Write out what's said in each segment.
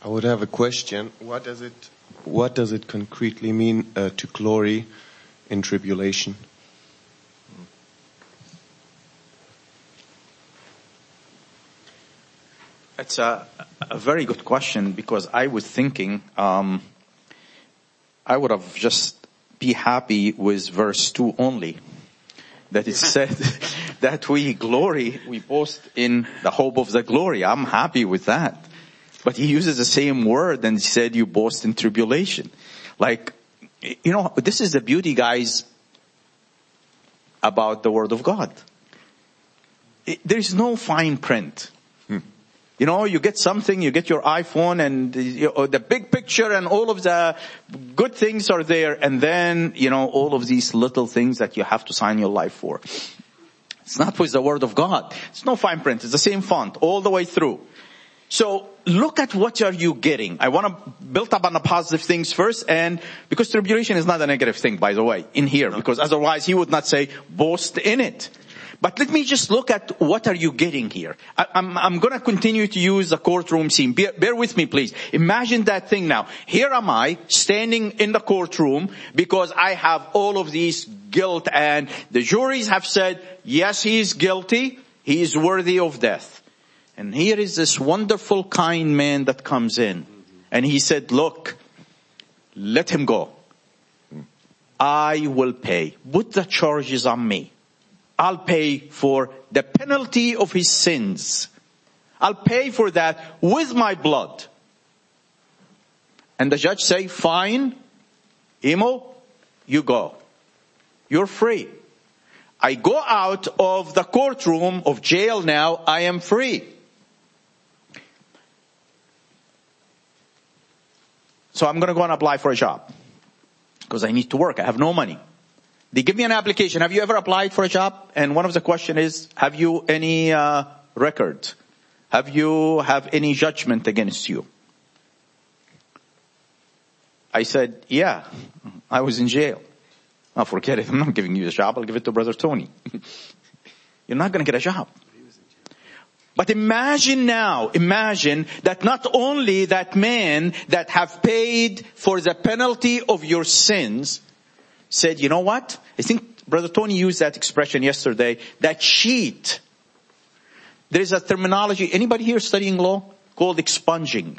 I would have a question. What does it concretely mean to glory in tribulation? It's a very good question, because I was thinking, I would have just be happy with verse 2 only. That it said that we boast in the hope of the glory. I'm happy with that. But he uses the same word and he said you boast in tribulation. Like, this is the beauty, guys, about the Word of God. There's no fine print. You get something, you get your iPhone and the big picture and all of the good things are there. And then, all of these little things that you have to sign your life for. It's not with the Word of God. It's no fine print. It's the same font all the way through. So look at what are you getting. I want to build up on the positive things first, and because tribulation is not a negative thing, by the way, in here, because otherwise he would not say boast in it. But let me just look at what are you getting here. I'm going to continue to use the courtroom scene. Bear with me, please. Imagine that thing now. Here am I standing in the courtroom because I have all of these guilt, and the juries have said, yes, he is guilty. He is worthy of death. And here is this wonderful, kind man that comes in. And he said, look, let him go. I will pay. Put the charges on me. I'll pay for the penalty of his sins. I'll pay for that with my blood. And the judge say, fine, Imo, you go. You're free. I go out of the courtroom of jail now. I am free. So I'm going to go and apply for a job because I need to work. I have no money. They give me an application. Have you ever applied for a job? And one of the questions is, have you any record? Have you have any judgment against you? I said, yeah, I was in jail. Oh, forget it. I'm not giving you a job. I'll give it to Brother Tony. You're not going to get a job. But imagine that not only that man that have paid for the penalty of your sins said, you know what? I think Brother Tony used that expression yesterday, that sheet. There is a terminology, anybody here studying law, called expunging.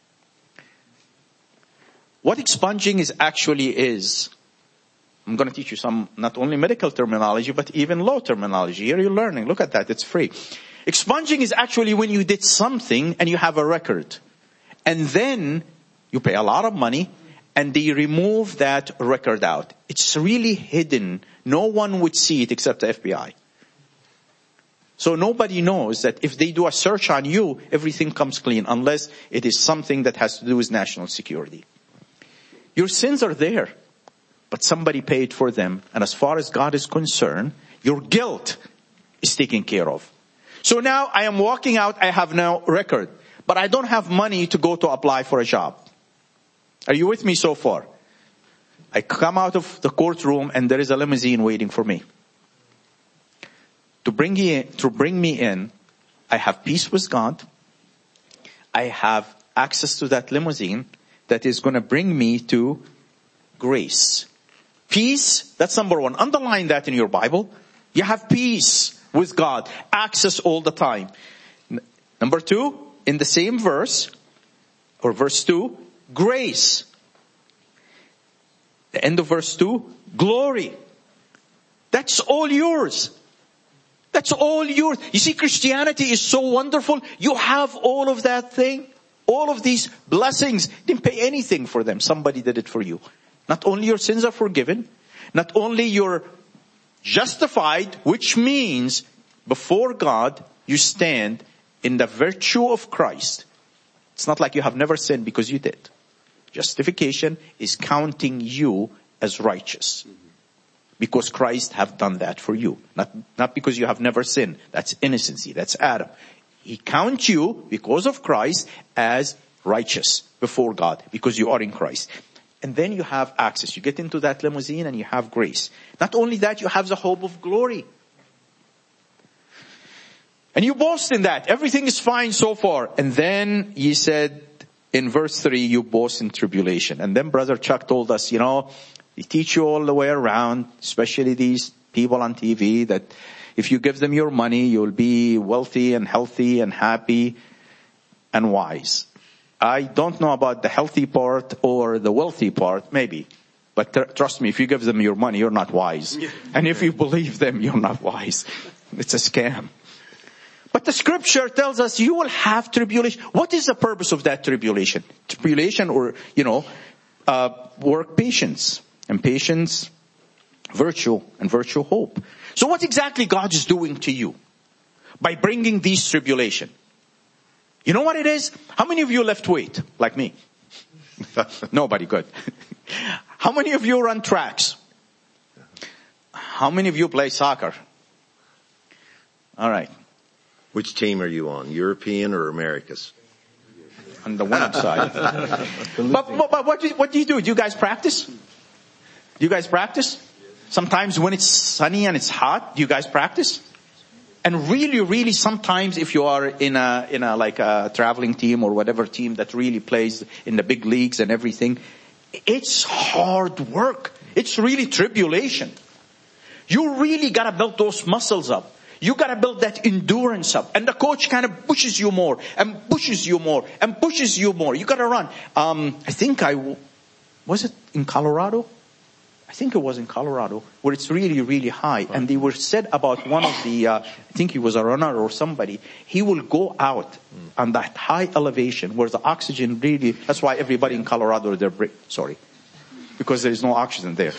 What expunging is actually is, I'm going to teach you some, not only medical terminology, but even law terminology. Here you're learning. Look at that. It's free. Expunging is actually when you did something and you have a record. And then you pay a lot of money and they remove that record out. It's really hidden. No one would see it except the FBI. So nobody knows that if they do a search on you, everything comes clean unless it is something that has to do with national security. Your sins are there, but somebody paid for them. And as far as God is concerned, your guilt is taken care of. So now I am walking out, I have no record, but I don't have money to go to apply for a job. Are you with me so far? I come out of the courtroom and there is a limousine waiting for me. To bring me in, I have peace with God. I have access to that limousine that is going to bring me to grace. Peace, that's number one. Underline that in your Bible. You have peace with God, access all the time. Number two, in the same verse, or verse 2, grace. The end of verse 2, glory. That's all yours. That's all yours. You see, Christianity is so wonderful. You have all of that thing, all of these blessings. Didn't pay anything for them. Somebody did it for you. Not only your sins are forgiven, not only you're justified, which means before God you stand in the virtue of Christ. It's not like you have never sinned because you did. Justification is counting you as righteous because Christ have done that for you. Not because you have never sinned. That's innocency. That's Adam. He counts you because of Christ as righteous before God because you are in Christ. And then you have access. You get into that limousine and you have grace. Not only that, you have the hope of glory. And you boast in that. Everything is fine so far. And then he said, in verse 3, you boast in tribulation. And then Brother Chuck told us, they teach you all the way around, especially these people on TV, that if you give them your money, you'll be wealthy and healthy and happy and wise. I don't know about the healthy part or the wealthy part, maybe. But trust me, if you give them your money, you're not wise. And if you believe them, you're not wise. It's a scam. But the scripture tells us you will have tribulation. What is the purpose of that tribulation? Tribulation or, work patience. And patience, virtue. And virtue, hope. So what exactly God is doing to you by bringing these tribulation? You know what it is? How many of you lift weight? Like me. Nobody, good. How many of you run tracks? How many of you play soccer? All right. Which team are you on? European or America's? On the winning side. But what do you do? Do you guys practice? Do you guys practice? Sometimes when it's sunny and it's hot, do you guys practice? And really sometimes if you are in a like a traveling team or whatever team that really plays in the big leagues and everything, it's hard work. It's really tribulation. You really gotta build those muscles up. You gotta build that endurance up. And the coach kind of pushes you more and pushes you more and pushes you more. You gotta run. I think was it in Colorado? I think it was in Colorado where it's really high. And they were said about one of the, I think he was a runner or somebody. He will go out on that high elevation where the oxygen really, that's why everybody in Colorado, because there is no oxygen there.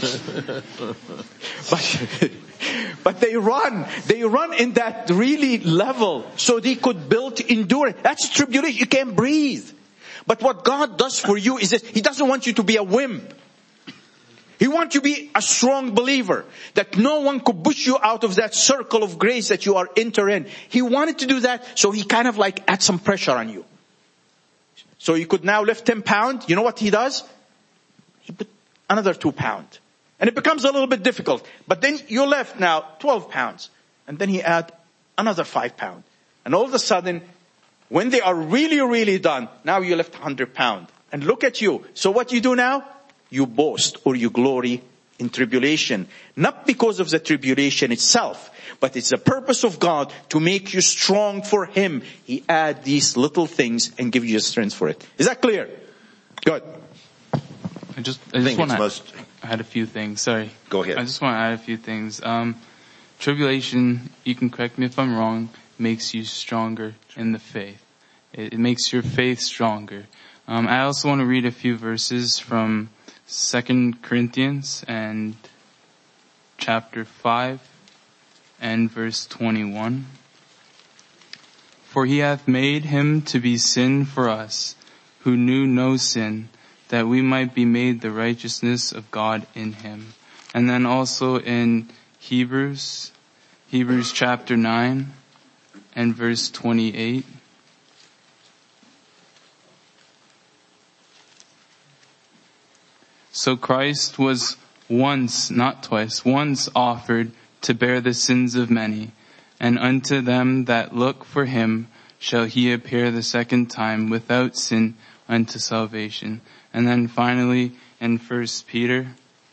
But they run in that really level so they could build endurance. That's tribulation. You can't breathe. But what God does for you is that He doesn't want you to be a wimp. He wants you to be a strong believer, that no one could push you out of that circle of grace that you are entering. He wanted to do that, so He kind of like add some pressure on you. So you could now lift 10 pounds. You know what He does? He put another 2 pounds. And it becomes a little bit difficult. But then you lift now 12 pounds. And then He add another 5 pounds. And all of a sudden, when they are really done, now you lift 100 pounds. And look at you. So what you do now? You boast or you glory in tribulation. Not because of the tribulation itself, but it's the purpose of God to make you strong for Him. He add these little things and give you strength for it. Is that clear? Good. I just want to add a few things. Sorry. Go ahead. I just want to add a few things. Tribulation, you can correct me if I'm wrong, makes you stronger in the faith. It makes your faith stronger. I also want to read a few verses from 2 Corinthians and chapter 5 and verse 21. For He hath made Him to be sin for us, who knew no sin, that we might be made the righteousness of God in Him. And then also in Hebrews chapter 9 and verse 28. So Christ was once, not twice, once offered to bear the sins of many, and unto them that look for Him shall He appear the second time without sin unto salvation. And then finally in 1 Peter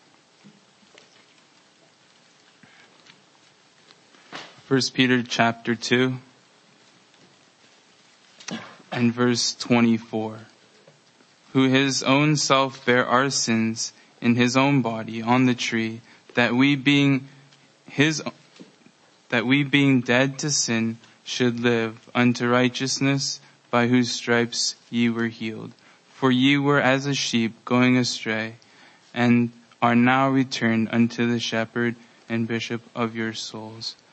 chapter 2 and verse 24. Who His own self bare our sins in His own body on the tree, that we being dead to sin should live unto righteousness, by whose stripes ye were healed. For ye were as a sheep going astray, and are now returned unto the shepherd and bishop of your souls.